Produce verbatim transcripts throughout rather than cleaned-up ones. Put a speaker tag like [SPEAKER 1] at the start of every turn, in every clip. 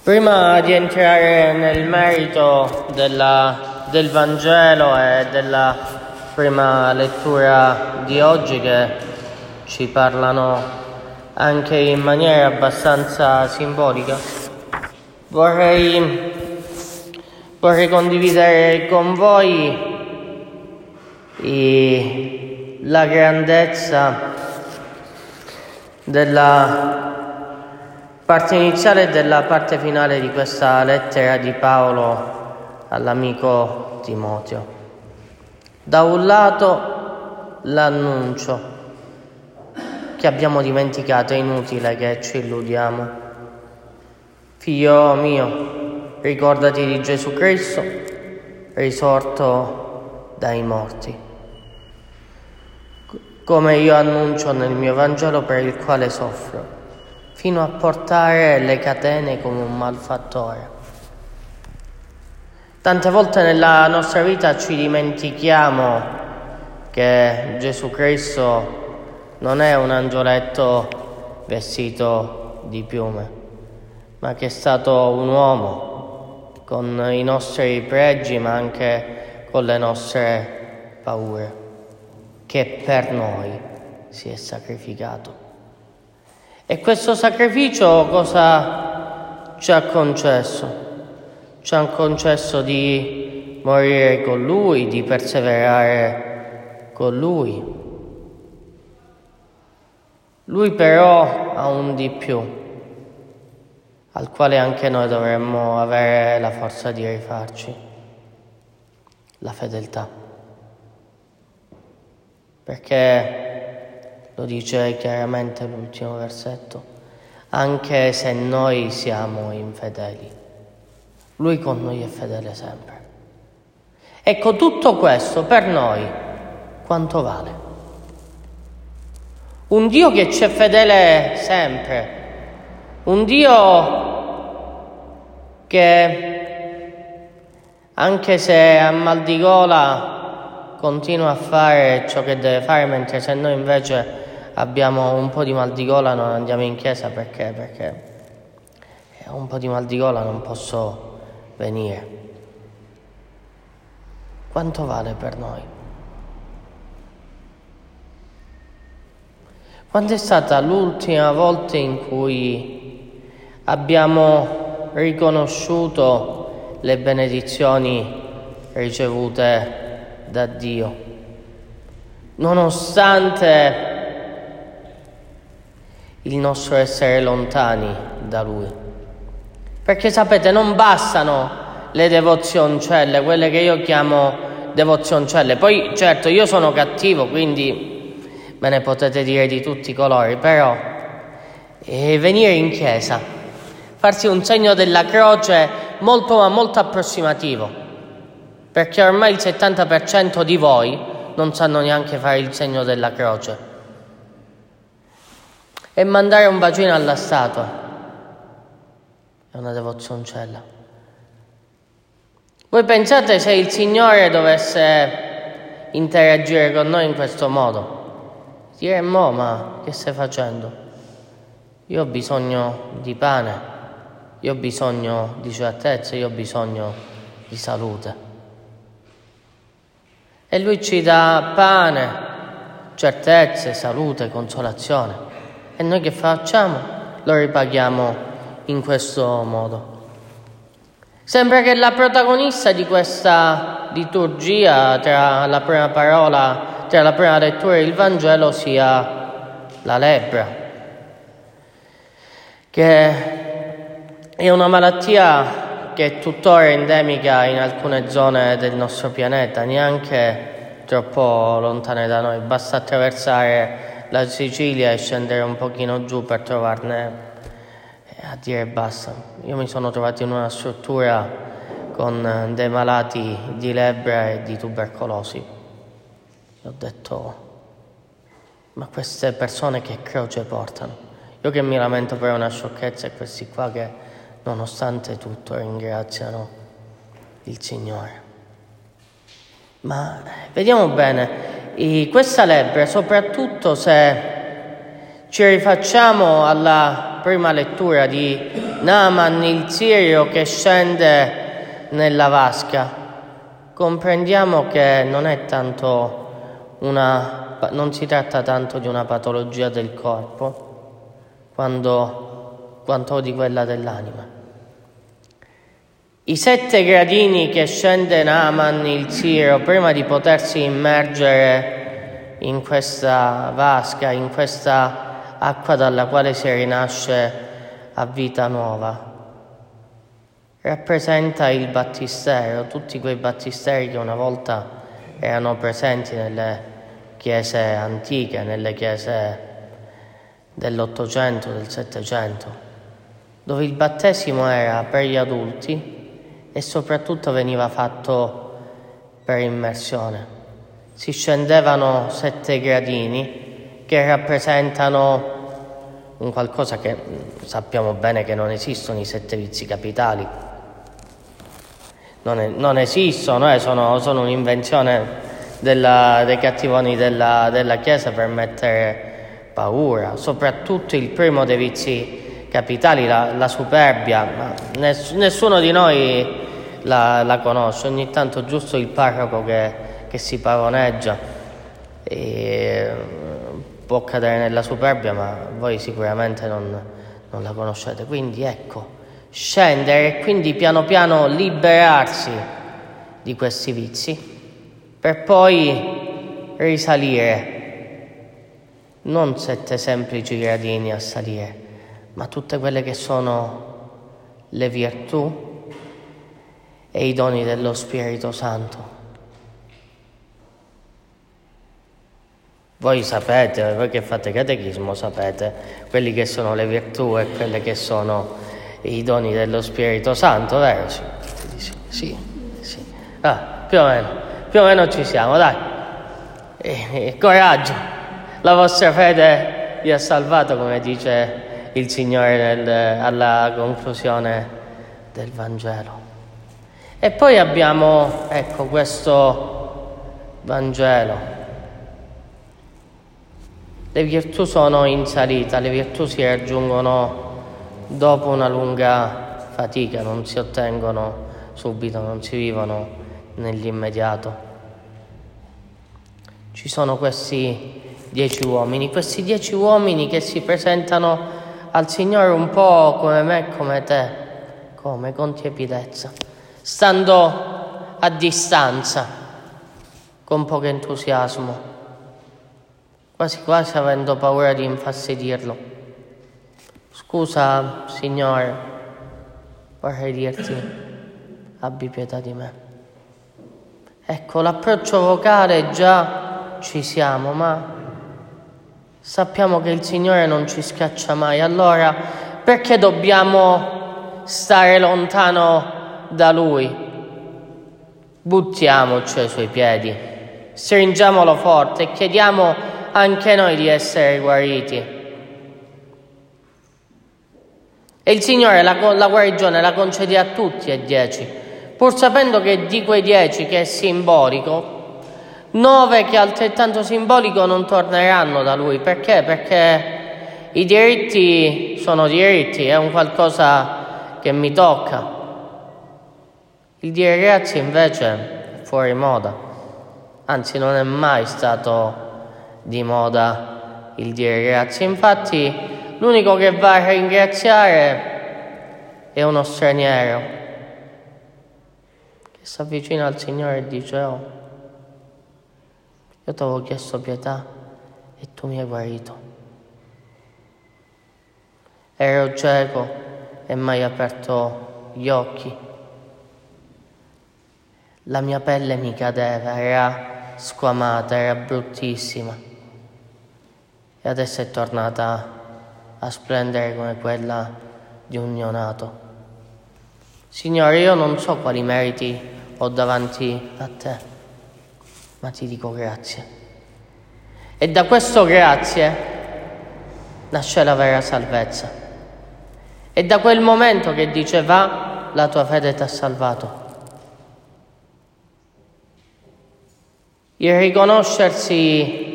[SPEAKER 1] Prima di entrare nel merito della, del Vangelo e della prima lettura di oggi, che ci parlano anche in maniera abbastanza simbolica, vorrei, vorrei condividere con voi i, la grandezza della parte iniziale e della parte finale di questa lettera di Paolo all'amico Timoteo. Da un lato l'annuncio, che abbiamo dimenticato, è inutile che ci illudiamo. Figlio mio, ricordati di Gesù Cristo, risorto dai morti, come io annuncio nel mio Vangelo, per il quale soffro, fino a portare le catene come un malfattore. Tante volte nella nostra vita ci dimentichiamo che Gesù Cristo non è un angioletto vestito di piume, ma che è stato un uomo con i nostri pregi, ma anche con le nostre paure, che per noi si è sacrificato. E questo sacrificio cosa ci ha concesso? Ci ha concesso di morire con Lui, di perseverare con Lui. Lui però ha un di più, al quale anche noi dovremmo avere la forza di rifarci: la fedeltà. Perché lo dice chiaramente l'ultimo versetto: anche se noi siamo infedeli, Lui con noi è fedele sempre. Ecco, tutto questo per noi quanto vale? Un Dio che ci è fedele sempre, un Dio che anche se a mal di gola continua a fare ciò che deve fare, mentre se noi invece abbiamo un po' di mal di gola non andiamo in chiesa. Perché? Perché ho un po' di mal di gola, non posso venire. Quanto vale per noi? Quando è stata l'ultima volta in cui abbiamo riconosciuto le benedizioni ricevute da Dio, nonostante il nostro essere lontani da Lui? Perché sapete, non bastano le devozioncelle, quelle che io chiamo devozioncelle. Poi certo, io sono cattivo, quindi me ne potete dire di tutti i colori, però eh, venire in chiesa, farsi un segno della croce molto ma molto approssimativo, perché ormai il settanta per cento di voi non sanno neanche fare il segno della croce, e mandare un bacino alla statua è una devozioncella. Voi pensate se il Signore dovesse interagire con noi in questo modo? Diremmo: ma che stai facendo? Io ho bisogno di pane, io ho bisogno di certezze, io ho bisogno di salute. E Lui ci dà pane, certezze, salute, consolazione. E noi che facciamo? Lo ripaghiamo in questo modo. Sembra che la protagonista di questa liturgia, tra la prima parola, tra la prima lettura e il Vangelo, sia la lebbra, che è una malattia che è tuttora endemica in alcune zone del nostro pianeta, neanche troppo lontane da noi. Basta attraversare la Sicilia e scendere un pochino giù per trovarne, a dire basta. Io mi sono trovato in una struttura con dei malati di lebbra e di tubercolosi e ho detto: ma queste persone che croce portano? Io che mi lamento per una sciocchezza, e questi qua che nonostante tutto ringraziano il Signore. Ma vediamo bene, e questa lebbra, soprattutto se ci rifacciamo alla prima lettura di Naaman il sirio che scende nella vasca, comprendiamo che non è tanto una, non si tratta tanto di una patologia del corpo quando, quanto di quella dell'anima. I sette gradini che scende Naaman il sirio prima di potersi immergere in questa vasca, in questa acqua dalla quale si rinasce a vita nuova, rappresenta il battistero, tutti quei battisteri che una volta erano presenti nelle chiese antiche, nelle chiese dell'Ottocento, del Settecento, dove il battesimo era per gli adulti e soprattutto veniva fatto per immersione. Si scendevano sette gradini che rappresentano un qualcosa che sappiamo bene che non esistono, i sette vizi capitali. Non, è, non esistono, eh, sono, sono un'invenzione della, dei cattivoni della, della Chiesa per mettere paura. Soprattutto il primo dei vizi capitali, la, la superbia, ma ness, nessuno di noi la, la conosce. Ogni tanto giusto il parroco che, che si pavoneggia e può cadere nella superbia, ma voi sicuramente non, non la conoscete. Quindi ecco, scendere e quindi piano piano liberarsi di questi vizi per poi risalire, non sette semplici gradini a salire, ma tutte quelle che sono le virtù e i doni dello Spirito Santo. Voi sapete, voi che fate catechismo, sapete quelli che sono le virtù e quelle che sono i doni dello Spirito Santo, vero? Sì, sì, sì. Ah, più o meno, più o meno ci siamo, dai. E, e, coraggio, la vostra fede vi ha salvato, come dice il Signore nel, alla conclusione del Vangelo. E poi abbiamo, ecco, questo Vangelo. Le virtù sono in salita, le virtù si raggiungono dopo una lunga fatica, non si ottengono subito, non si vivono nell'immediato. Ci sono questi dieci uomini, questi dieci uomini che si presentano al Signore un po' come me e come te, come con tiepidezza, stando a distanza, con poco entusiasmo, quasi quasi avendo paura di infastidirlo. Scusa, Signore, vorrei dirti, abbi pietà di me. Ecco, l'approccio vocale già ci siamo, ma sappiamo che il Signore non ci scaccia mai. Allora, perché dobbiamo stare lontano da Lui? Buttiamoci ai Suoi piedi, stringiamolo forte e chiediamo anche noi di essere guariti. E il Signore la, la guarigione la concede a tutti e dieci, pur sapendo che di quei dieci, che è simbolico, nove che altrettanto simbolico non torneranno da Lui. Perché? Perché i diritti sono diritti, è un qualcosa che mi tocca. Il dire grazie invece è fuori moda, anzi non è mai stato di moda il dire grazie. Infatti l'unico che va a ringraziare è uno straniero che si avvicina al Signore e dice: oh, io ti avevo chiesto pietà e tu mi hai guarito. Ero cieco e mi hai aperto gli occhi. La mia pelle mi cadeva, era squamata, era bruttissima. E adesso è tornata a splendere come quella di un neonato. Signore, io non so quali meriti ho davanti a te, ma ti dico grazie. E da questo grazie nasce la vera salvezza. E da quel momento che dice: va, la tua fede ti ha salvato. Il riconoscersi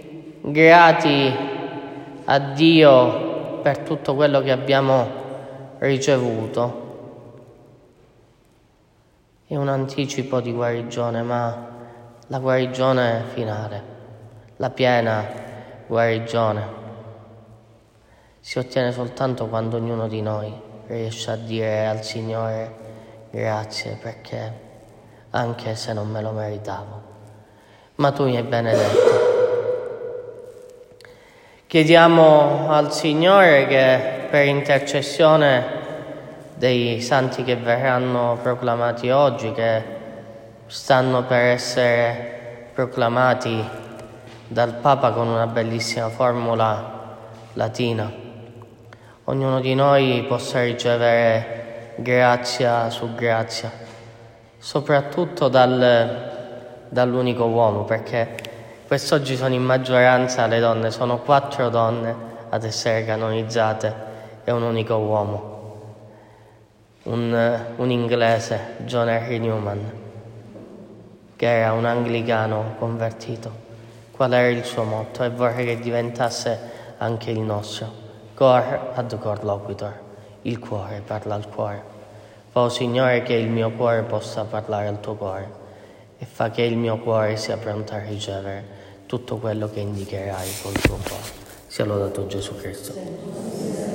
[SPEAKER 1] grati a Dio per tutto quello che abbiamo ricevuto è un anticipo di guarigione, ma la guarigione finale, la piena guarigione, si ottiene soltanto quando ognuno di noi riesce a dire al Signore grazie, perché anche se non me lo meritavo, ma tu mi hai benedetto. Chiediamo al Signore che per intercessione dei santi che verranno proclamati oggi, che stanno per essere proclamati dal Papa con una bellissima formula latina, ognuno di noi possa ricevere grazia su grazia, soprattutto dal, dall'unico uomo, perché quest'oggi sono in maggioranza le donne, sono quattro donne ad essere canonizzate e un unico uomo, un, un inglese, John Henry Newman, che era un anglicano convertito. Qual era il suo motto? E vorrei che diventasse anche il nostro: cor ad cor loquitur, il cuore parla al cuore. Fa, o Signore, che il mio cuore possa parlare al tuo cuore, e fa che il mio cuore sia pronto a ricevere tutto quello che indicherai col tuo cuore. Sia lodato Gesù Cristo.